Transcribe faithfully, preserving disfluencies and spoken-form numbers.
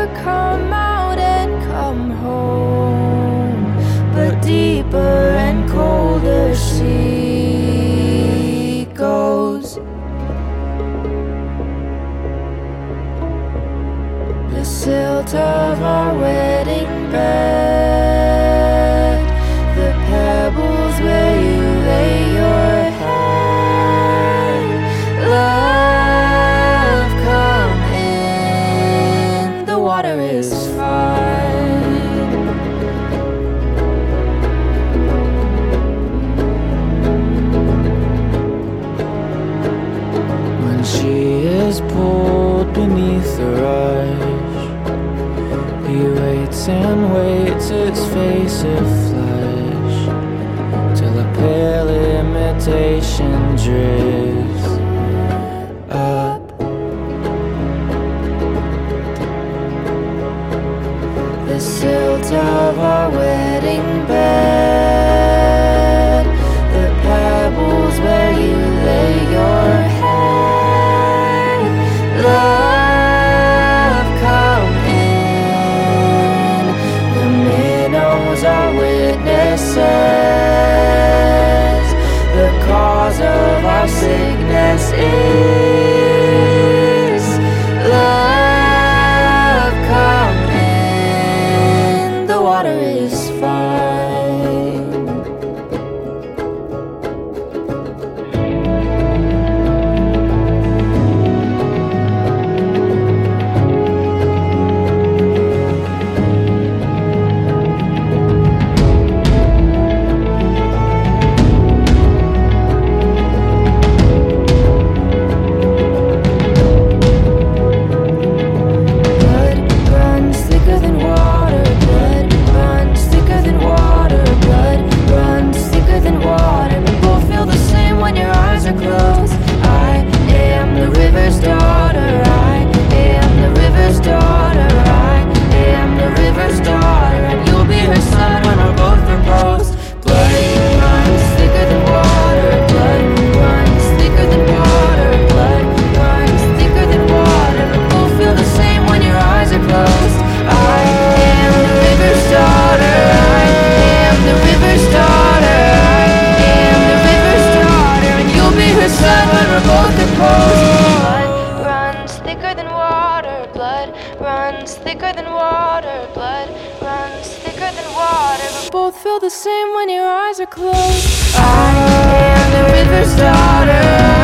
come out and come home, but deeper and colder she goes. The silt of our wedding bed, the pebbles where you lay your head. Love, come in, the water is fine. When she is pulled beneath the rush, he waits and waits, its face of flesh, till a pale imitation drifts up. The silt of our wedding bed, the pebbles where you lay your head. Love, come in, the minnows are witnesses. The cause of our sickness is love, come in, the water is fine. Thicker than water, blood runs thicker than water, but both feel the same when your eyes are closed. I am the river's daughter.